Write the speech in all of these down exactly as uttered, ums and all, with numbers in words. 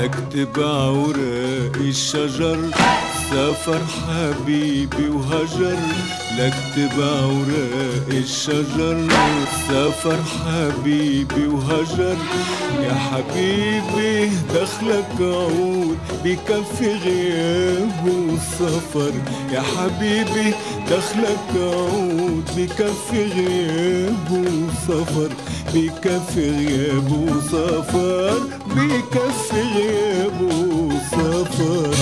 لأكتب عوراق الشجر سافر حبيبي وهجر. لأكتب عوراق الشجر سافر حبيبي وهجر. يا حبيبي دخلك عود بكفي غياب وسفر. يا حبيبي دخلك عود بكفي غياب وسفر. بكفي غياب وسفر. بكفي غياب وسفر.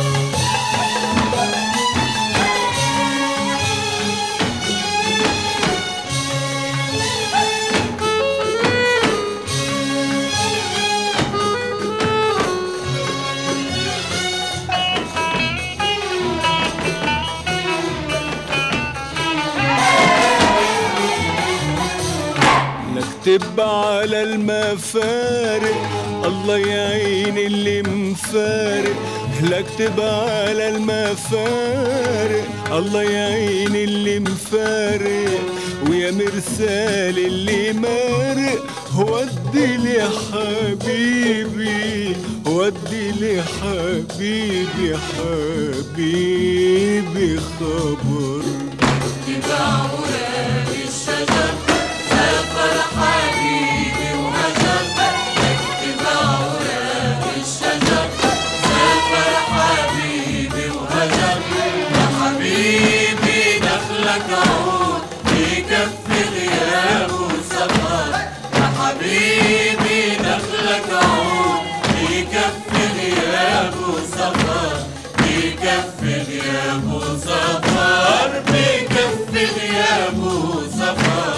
اكتب على المفارق الله يعين اللي مفارق. لاكتب على المفارق الله يعين اللي مفارق. ويا مرسال اللي مارق ودي لي حبيبي. ودي لي حبيبي حبيبي خبر. اتباع وراد الشجر سافر حبيبي وهجر. اتباع وراد الشجر سافر حبيبي وهجر. يا حبيبي دخلك عود بكفي غياب وسفر. يا حبيبي دخلك عود بكفي غياب وسفر. بكفي غياب وسفر. بكفي غياب وسفر.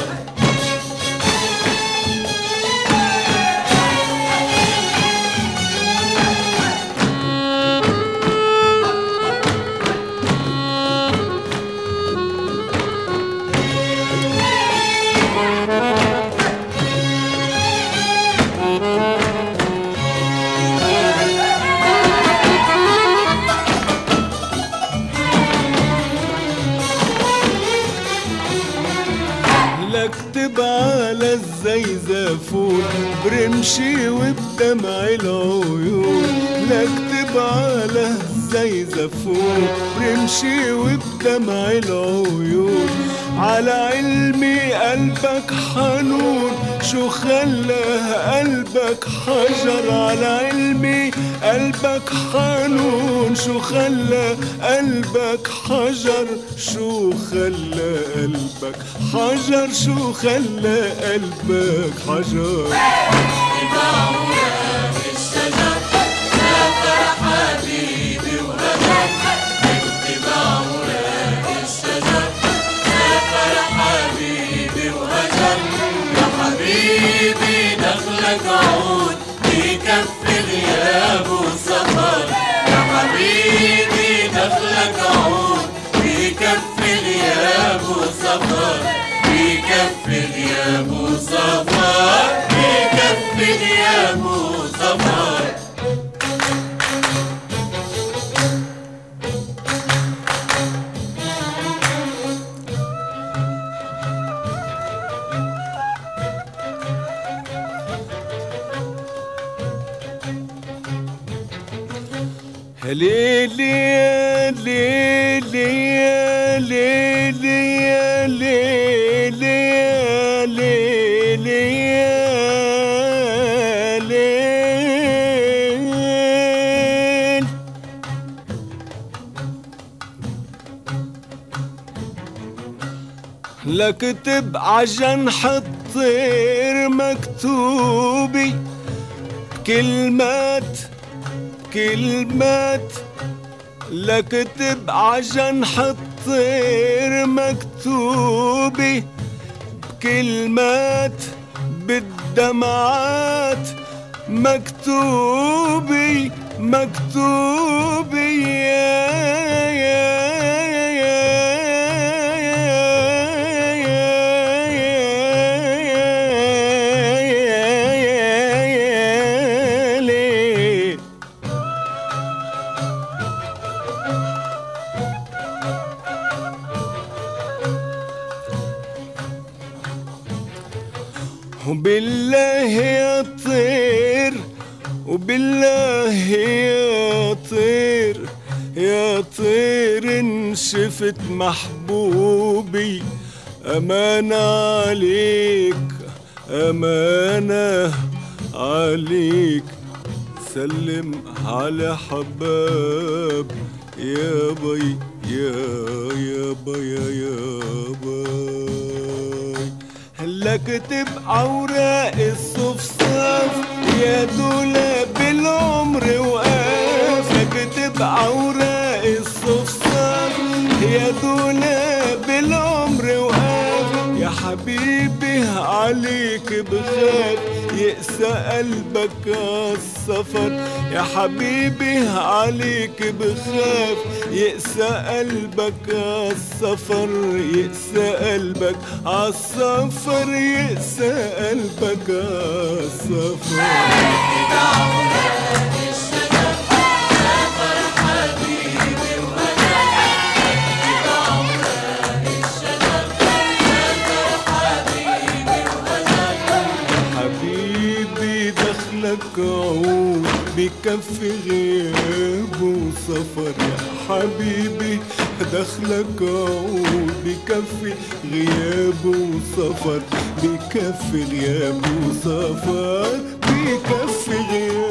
لاكتب على الزيزفون برمشي وبدمع العيون. لاكتب على الزيزفون برمشي وبدمع العيون. على علمي قلبك حنون شو خلاه قلبك حجر. على علمي قلبك حنون شو خلى قلبك حجر. شو خلى قلبك حجر. شو خلى قلبك حجر. اتباع وراد الشجر سافر حبيبي وهجر. اتباع وراد الشجر سافر حبيبي وهجر. يا حبيبي دخلك عود بكفي غياب وسفر. يا حبيبي دخلك عود بكفي غياب وسفر. بكفي غياب وسفر. بكفي غياب وسفر. ليلي يا ليلي يا ليلي يا ليلي يا ليلي يا ليل. لاكتب عجنح الطير مكتوبي كلمات كلمات. لاكتب عجنح الطير مكتوبي بكلمات بالدمعات. مكتوبي مكتوبي يا يا وبالله يا طير وبالله يا طير يا طير إن شفت محبوبي أمانة عليك أمانة عليك سلم على حباب يا بي يا يا بي يا باي. هلا كتب أوراق الصفصاف يا دولاب العمر وقاف. كتب أوراق الصفصاف يا دولاب العمر وقاف. يا حبيبي عليك بخاف يقسى قلبك عالسفر. يا حبيبي عليك بخاف يقسى قلبك عالسفر. يقسى قلبك عالسفر يقسى قلبك عالسفر. دخلك عود بكفي غياب وسفر. يا حبيبي دخلك عود بكفي غياب وسفر. بكفي غياب وسفر بكفي غياب